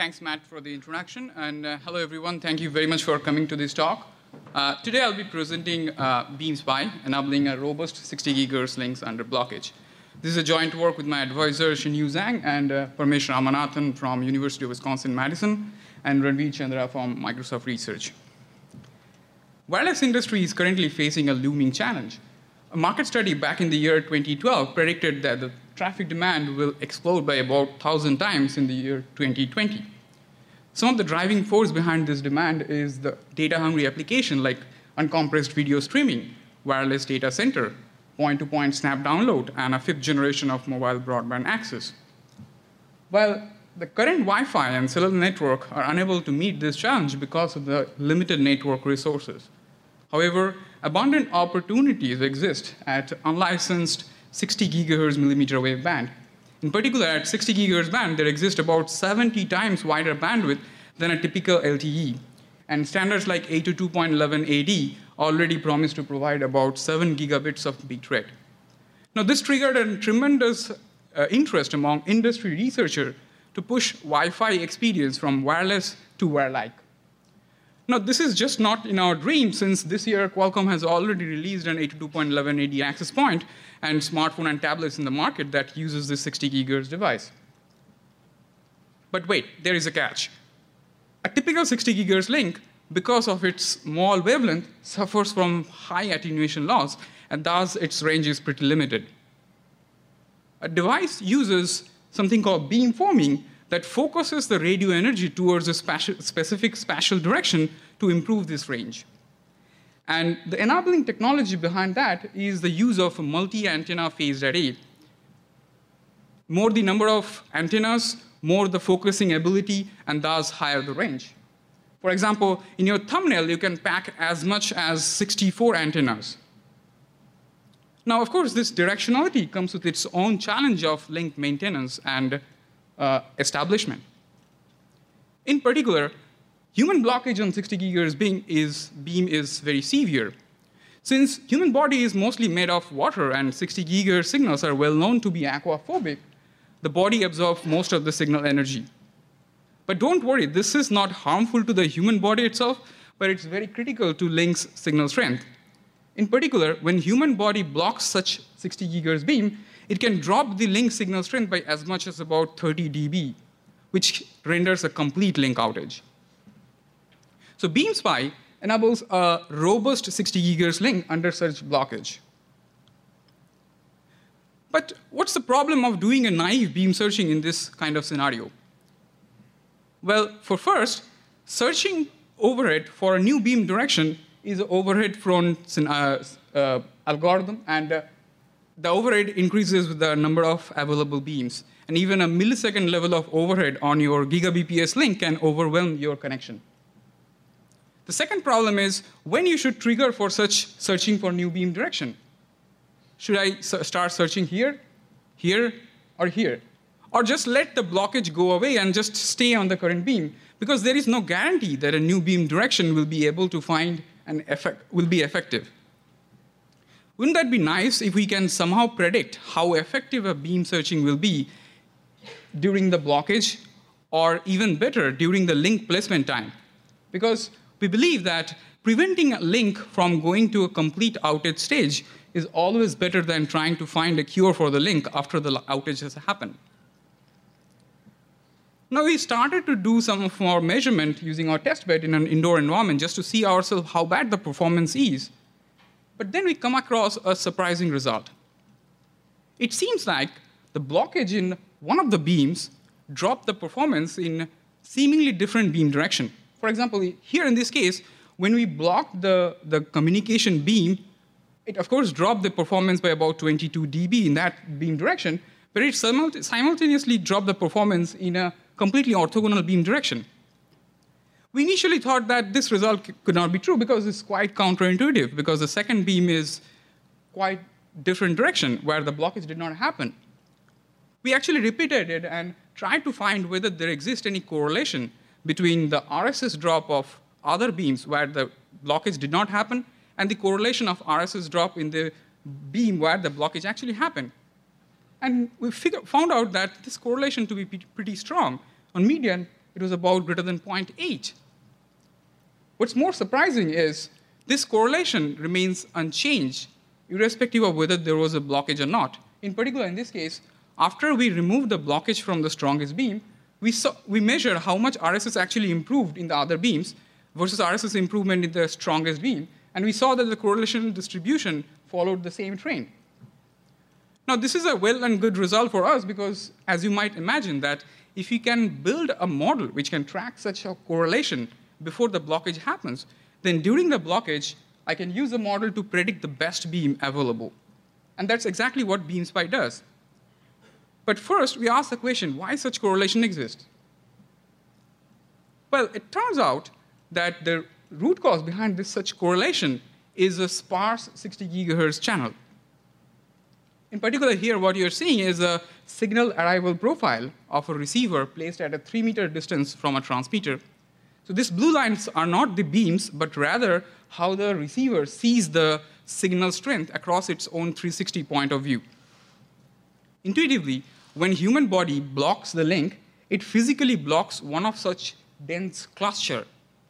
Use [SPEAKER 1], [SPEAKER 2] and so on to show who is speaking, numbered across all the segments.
[SPEAKER 1] Thanks, Matt, for the introduction. And hello, everyone. Thank you very much for coming to this talk. Today, I'll be presenting BeamSpy, enabling a robust 60 GHz links under blockage. This is a joint work with my advisor, Shinyu Zhang, and Parmesh Ramanathan from University of Wisconsin-Madison, and Ranveer Chandra from Microsoft Research. Wireless industry is currently facing a looming challenge. A market study back in the year 2012 predicted that the traffic demand will explode by about 1,000 times in the year 2020. Some of the driving force behind this demand is the data-hungry application like uncompressed video streaming, wireless data center, point-to-point snap download, and a fifth generation of mobile broadband access. While the current Wi-Fi and cellular network are unable to meet this challenge because of the limited network resources. However, abundant opportunities exist at unlicensed 60 GHz millimeter wave band. In particular, at 60 GHz band, there exists about 70 times wider bandwidth than a typical LTE. And standards like 802.11ad already promise to provide about 7 gigabits of bit rate. Now, this triggered a tremendous interest among industry researchers to push Wi-Fi experience from wireless to wire-like. Now, this is just not in our dream, since this year Qualcomm has already released an 802.11ad access point and smartphone and tablets in the market that uses this 60 GHz device. But wait, there is a catch. A typical 60 GHz link, because of its small wavelength, suffers from high attenuation loss, and thus its range is pretty limited. A device uses something called beamforming that focuses the radio energy towards a specific spatial direction to improve this range. And the enabling technology behind that is the use of a multi-antenna phased array. More the number of antennas, more the focusing ability, and thus higher the range. For example, in your thumbnail, you can pack as much as 64 antennas. Now, of course, this directionality comes with its own challenge of link maintenance and establishment. In particular, human blockage on 60 GHz beam is very severe. Since human body is mostly made of water and 60 GHz signals are well known to be aquaphobic, the body absorbs most of the signal energy. But don't worry, this is not harmful to the human body itself, but it's very critical to link's signal strength. In particular, when human body blocks such 60 GHz beam, it can drop the link signal strength by as much as about 30 dB, which renders a complete link outage. So BeamSpy enables a robust 60 GHz link under such blockage. But what's the problem of doing a naive beam searching in this kind of scenario? Well, for first, searching overhead for a new beam direction is an overhead-prone algorithm, and the overhead increases with the number of available beams. And even a millisecond level of overhead on your gigabps link can overwhelm your connection. The second problem is when you should trigger for such searching for new beam direction. Should I start searching here, here, or here? Or just let the blockage go away and just stay on the current beam? Because there is no guarantee that a new beam direction will be able to find will be effective. Wouldn't that be nice if we can somehow predict how effective a beam searching will be during the blockage, or even better, during the link placement time? Because we believe that preventing a link from going to a complete outage stage is always better than trying to find a cure for the link after the outage has happened. Now, we started to do some of our measurement using our test bed in an indoor environment just to see ourselves how bad the performance is. But then we come across a surprising result. It seems like the blockage in one of the beams dropped the performance in seemingly different beam direction. For example, here in this case, when we blocked the communication beam, it of course dropped the performance by about 22 dB in that beam direction, but it simultaneously dropped the performance in a completely orthogonal beam direction. We initially thought that this result could not be true because it's quite counterintuitive, because the second beam is quite different direction where the blockage did not happen. We actually repeated it and tried to find whether there exists any correlation between the RSS drop of other beams where the blockage did not happen and the correlation of RSS drop in the beam where the blockage actually happened. And we found out that this correlation to be pretty strong. On median, it was about greater than 0.8. What's more surprising is this correlation remains unchanged, irrespective of whether there was a blockage or not. In particular, in this case, after we removed the blockage from the strongest beam, we measured how much RSS actually improved in the other beams versus RSS improvement in the strongest beam, and we saw that the correlation distribution followed the same trend. Now, this is a well and good result for us because, as you might imagine, that if you can build a model which can track such a correlation before the blockage happens, then during the blockage, I can use the model to predict the best beam available. And that's exactly what BeamSpy does. But first, we ask the question, why such correlation exists? Well, it turns out that the root cause behind this such correlation is a sparse 60 gigahertz channel. In particular, here what you're seeing is a signal arrival profile of a receiver placed at a 3-meter distance from a transmitter. So these blue lines are not the beams, but rather how the receiver sees the signal strength across its own 360 point of view. Intuitively, when human body blocks the link, it physically blocks one of such dense cluster.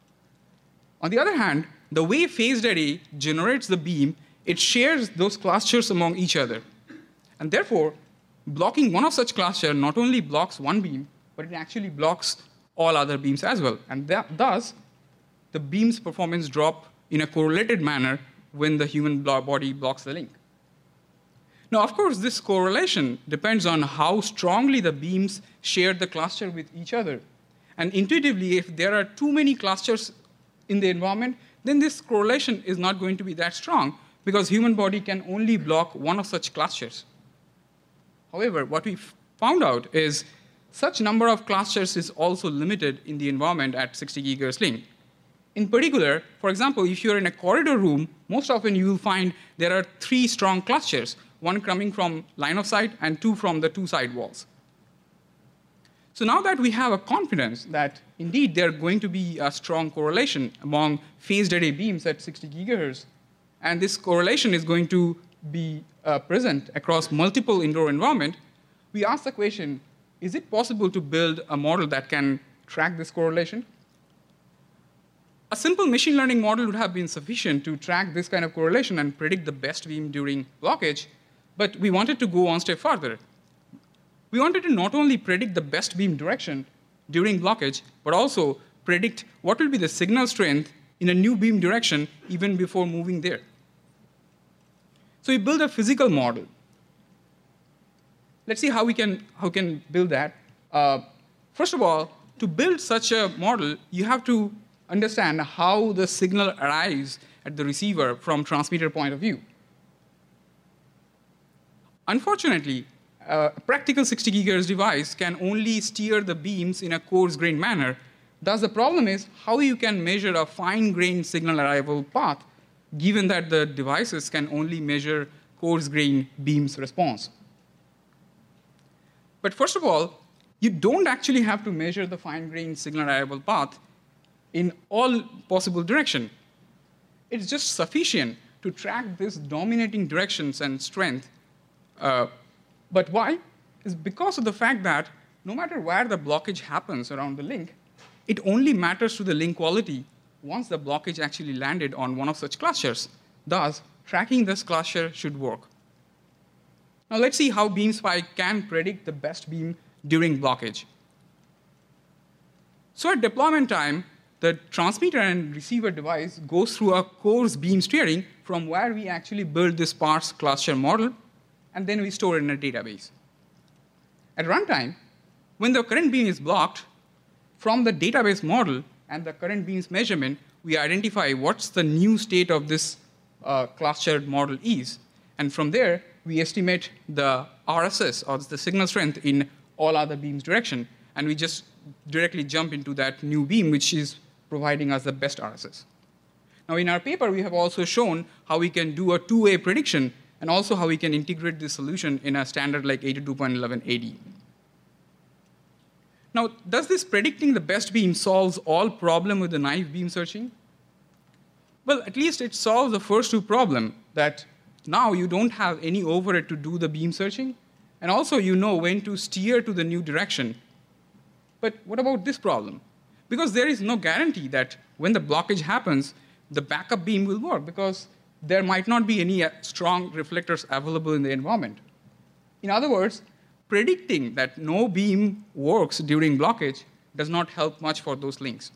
[SPEAKER 1] On the other hand, the way phased array generates the beam, it shares those clusters among each other. And therefore, blocking one of such clusters not only blocks one beam, but it actually blocks all other beams as well. And thus, the beam's performance drop in a correlated manner when the human body blocks the link. Now, of course, this correlation depends on how strongly the beams share the cluster with each other. And intuitively, if there are too many clusters in the environment, then this correlation is not going to be that strong because human body can only block one of such clusters. However, what we found out is such number of clusters is also limited in the environment at 60 gigahertz link. In particular, for example, if you're in a corridor room, most often you will find there are 3 strong clusters, one coming from line of sight and 2 from the 2 side walls. So now that we have a confidence that indeed there are going to be a strong correlation among phased array beams at 60 gigahertz, and this correlation is going to be present across multiple indoor environments, we ask the question, is it possible to build a model that can track this correlation? A simple machine learning model would have been sufficient to track this kind of correlation and predict the best beam during blockage, but we wanted to go one step further. We wanted to not only predict the best beam direction during blockage, but also predict what will be the signal strength in a new beam direction even before moving there. So we built a physical model. Let's see how we can build that. First of all, to build such a model, you have to understand how the signal arrives at the receiver from transmitter point of view. Unfortunately, a practical 60 gigahertz device can only steer the beams in a coarse-grained manner. Thus, the problem is how you can measure a fine-grained signal arrival path, given that the devices can only measure coarse-grained beams response. But first of all, you don't actually have to measure the fine-grained signal arrival path in all possible directions. It's just sufficient to track these dominating directions and strength. But why? It's because of the fact that no matter where the blockage happens around the link, it only matters to the link quality once the blockage actually landed on one of such clusters. Thus, tracking this cluster should work. Now let's see how BeamSpy can predict the best beam during blockage. So at deployment time, the transmitter and receiver device goes through a coarse beam steering from where we actually build this sparse cluster model, and then we store it in a database. At runtime, when the current beam is blocked, from the database model and the current beam's measurement, we identify what's the new state of this clustered model is. And from there, we estimate the RSS, or the signal strength, in all other beams' direction. And we just directly jump into that new beam, which is providing us the best RSS. Now, in our paper, we have also shown how we can do a two-way prediction and also how we can integrate this solution in a standard like 82.11ad. Now, does this predicting the best beam solves all problem with the naive beam searching? Well, at least it solves the first two problems, that now you don't have any overhead to do the beam searching, and also you know when to steer to the new direction. But what about this problem? Because there is no guarantee that when the blockage happens, the backup beam will work, because there might not be any strong reflectors available in the environment. In other words, predicting that no beam works during blockage does not help much for those links.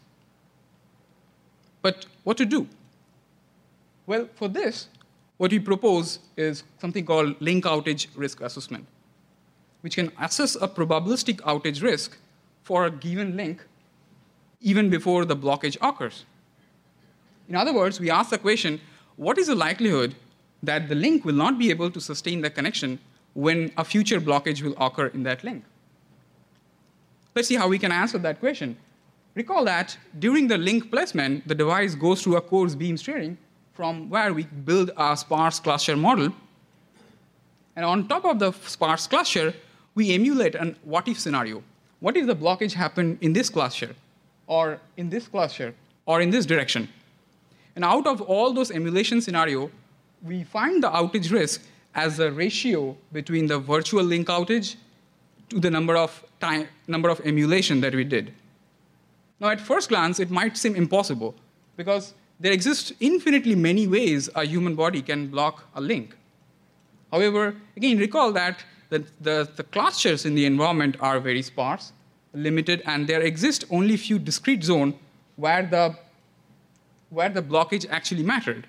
[SPEAKER 1] But what to do? Well, for this, what we propose is something called link outage risk assessment, which can assess a probabilistic outage risk for a given link even before the blockage occurs. In other words, we ask the question, what is the likelihood that the link will not be able to sustain the connection when a future blockage will occur in that link? Let's see how we can answer that question. Recall that during the link placement, the device goes through a coarse beam steering from where we build a sparse cluster model. And on top of the sparse cluster, we emulate an what-if scenario. What if the blockage happened in this cluster, or in this cluster, or in this direction? And out of all those emulation scenarios, we find the outage risk as a ratio between the virtual link outage to the number of emulation that we did. Now, at first glance, it might seem impossible, because there exist infinitely many ways a human body can block a link. However, again, recall that the clusters in the environment are very sparse, limited, and there exist only few discrete zones where the blockage actually mattered.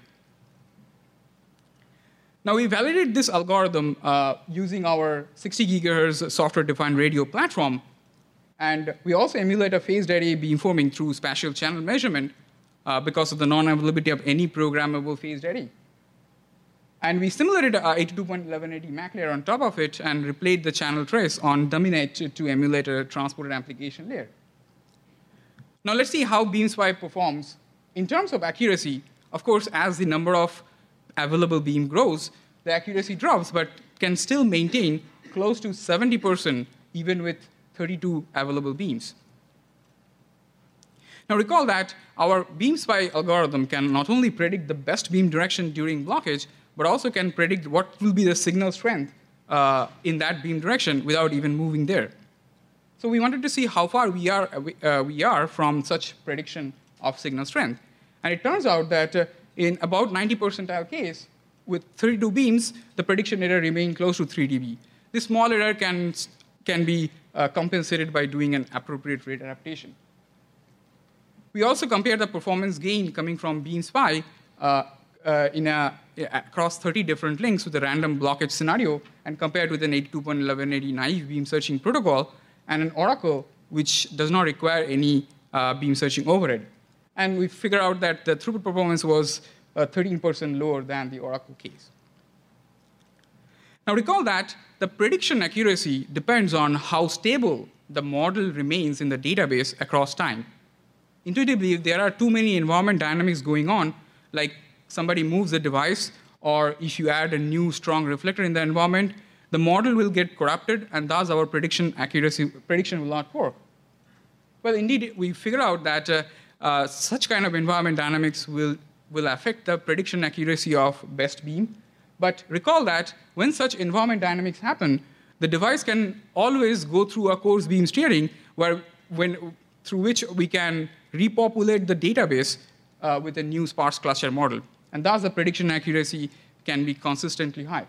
[SPEAKER 1] Now, we validated this algorithm using our 60 gigahertz software-defined radio platform. And we also emulate a phased array beamforming through spatial channel measurement because of the non-availability of any programmable phased array. And we simulated a 82.11ad MAC layer on top of it and replayed the channel trace on DummyNet to emulate a transported application layer. Now, let's see how BeamSpy performs. In terms of accuracy, of course, as the number of available beam grows, the accuracy drops, but can still maintain close to 70% even with 32 available beams. Now, recall that our BeamSpy algorithm can not only predict the best beam direction during blockage, but also can predict what will be the signal strength in that beam direction without even moving there. So we wanted to see how far we are from such prediction of signal strength. And it turns out that in about 90 percentile case, with 32 beams, the prediction error remains close to 3 dB. This small error can be compensated by doing an appropriate rate adaptation. We also compared the performance gain coming from BeamSpy across 30 different links with a random blockage scenario and compared with an 82.11ad naive beam searching protocol and an Oracle, which does not require any beam searching overhead. And we figured out that the throughput performance was 13% lower than the Oracle case. Now, recall that the prediction accuracy depends on how stable the model remains in the database across time. Intuitively, if there are too many environment dynamics going on, like somebody moves the device, or if you add a new strong reflector in the environment, the model will get corrupted, and thus our prediction will not work. Well, indeed, we figured out that such kind of environment dynamics will affect the prediction accuracy of best beam. But recall that when such environment dynamics happen, the device can always go through a coarse beam steering through which we can repopulate the database with a new sparse cluster model. And thus, the prediction accuracy can be consistently high.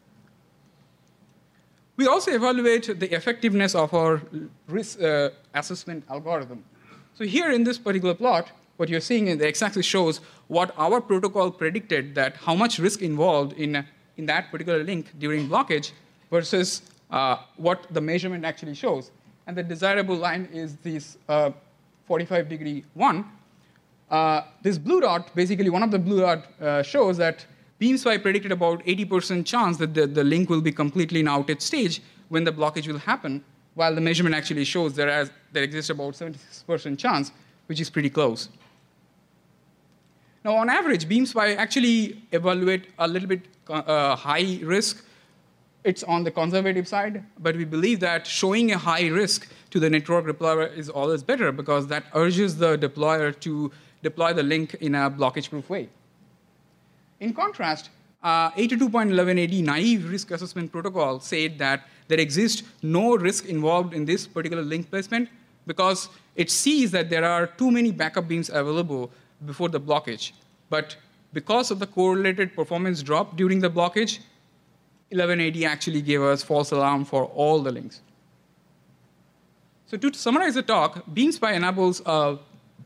[SPEAKER 1] We also evaluate the effectiveness of our risk assessment algorithm. So here in this particular plot, what you're seeing in the x-axis shows what our protocol predicted, that how much risk involved in that particular link during blockage versus what the measurement actually shows. And the desirable line is this 45-degree one. This blue dot, basically one of the blue dot shows that BeamSpy predicted about 80% chance that the link will be completely in outage stage when the blockage will happen, while the measurement actually shows there exists about 76% chance, which is pretty close. Now, on average, BeamSpy actually evaluate a little bit high risk. It's on the conservative side, but we believe that showing a high risk to the network deployer is always better, because that urges the deployer to deploy the link in a blockage-proof way. In contrast, 82.11ad naive risk assessment protocol said that there exists no risk involved in this particular link placement because it sees that there are too many backup beams available before the blockage. But because of the correlated performance drop during the blockage, 1180 actually gave us false alarm for all the links. So to summarize the talk, BeamSpy enables a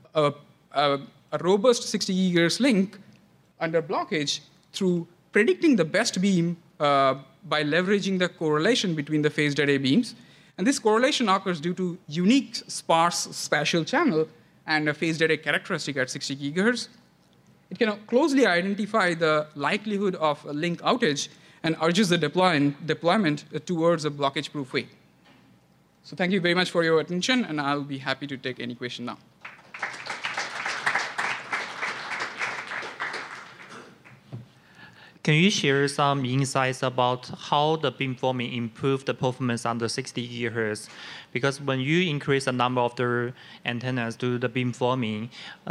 [SPEAKER 1] robust 60 GHz link under blockage through predicting the best beam by leveraging the correlation between the phased array beams. And this correlation occurs due to unique sparse spatial channel and a phased array characteristic at 60 GHz. It can closely identify the likelihood of a link outage and urges the deployment towards a blockage-proof way. So thank you very much for your attention, and I'll be happy to take any question now.
[SPEAKER 2] Can you share some insights about how the beamforming improved the performance under 60 GHz? Because when you increase the number of the antennas to the beamforming,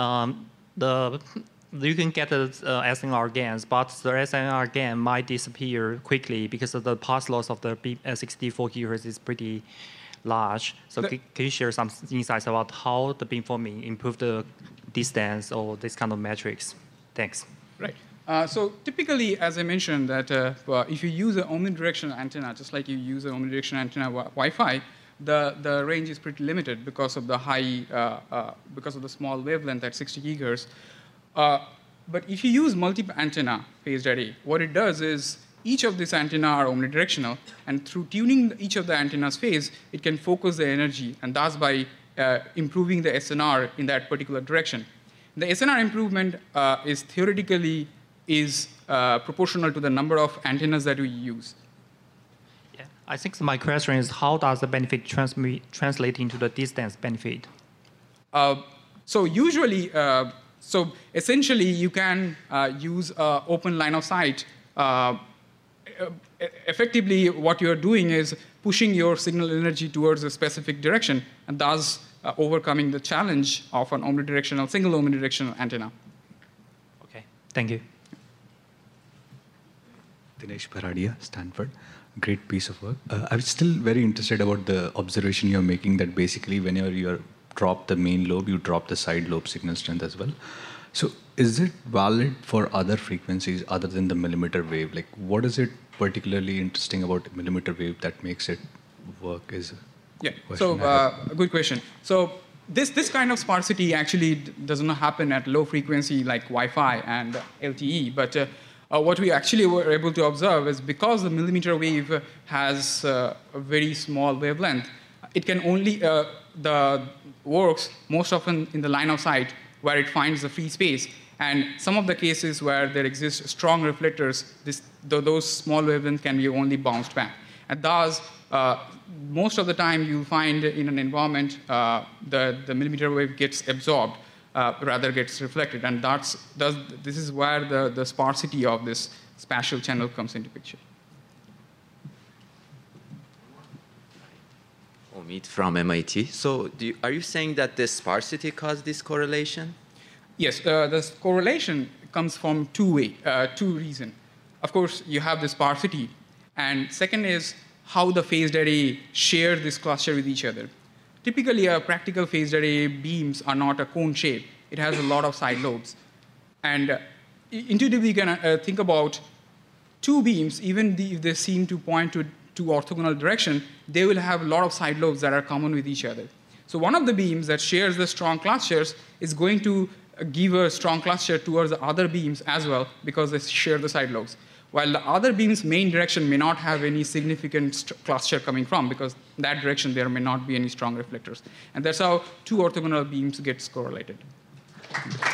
[SPEAKER 2] you can get the SNR gains, but the SNR gain might disappear quickly because of the path loss of the 64 GHz is pretty large. So can you share some insights about how the beamforming improved the distance or this kind of metrics? Thanks.
[SPEAKER 1] Right. So typically, as I mentioned, that if you use an omnidirectional antenna, just like you use an omnidirectional antenna Wi-Fi, the range is pretty limited because of the because of the small wavelength at 60 gigahertz. But if you use multi-antenna phased array, what it does is each of these antenna are omnidirectional, and through tuning each of the antenna's phase, it can focus the energy, and thus by improving the SNR in that particular direction. The SNR improvement is theoretically proportional to the number of antennas that we use.
[SPEAKER 2] Yeah, I think my question is, how does the benefit translate into the distance benefit?
[SPEAKER 1] So usually, so essentially, you can use open line of sight. Effectively, what you're doing is pushing your signal energy towards a specific direction, and thus overcoming the challenge of an omnidirectional, single omnidirectional antenna.
[SPEAKER 2] Okay, thank you.
[SPEAKER 3] Dinesh Paradia, Stanford. Great piece of work. I'm still very interested about the observation you're making that basically whenever you drop the main lobe, you drop the side lobe signal strength as well. So is it valid for other frequencies other than the millimeter wave? Like, what is it particularly interesting about millimeter wave that makes it work?
[SPEAKER 1] Yeah, so a good question. So this kind of sparsity actually does not happen at low frequency like Wi-Fi and LTE, but what we actually were able to observe is because the millimeter wave has a very small wavelength, it can only, works most often in the line of sight where it finds the free space. And some of the cases where there exist strong reflectors, those small wavelengths can be only bounced back. And thus, most of the time you'll find in an environment the millimeter wave gets absorbed, rather gets reflected. And this is where the sparsity of this spatial channel comes into picture.
[SPEAKER 4] Omid from MIT. So are you saying that the sparsity caused this correlation?
[SPEAKER 1] Yes, this correlation comes from two reasons. Of course, you have the sparsity. And second is how the phased array share this cluster with each other. Typically, a practical phased array beams are not a cone shape. It has a lot of side lobes. And intuitively, you can think about two beams, even if they seem to point to orthogonal direction, they will have a lot of side lobes that are common with each other. So one of the beams that shares the strong clusters is going to give a strong cluster towards the other beams as well because they share the side lobes. While the other beam's main direction may not have any significant cluster coming from because in that direction there may not be any strong reflectors. And that's how two orthogonal beams get correlated.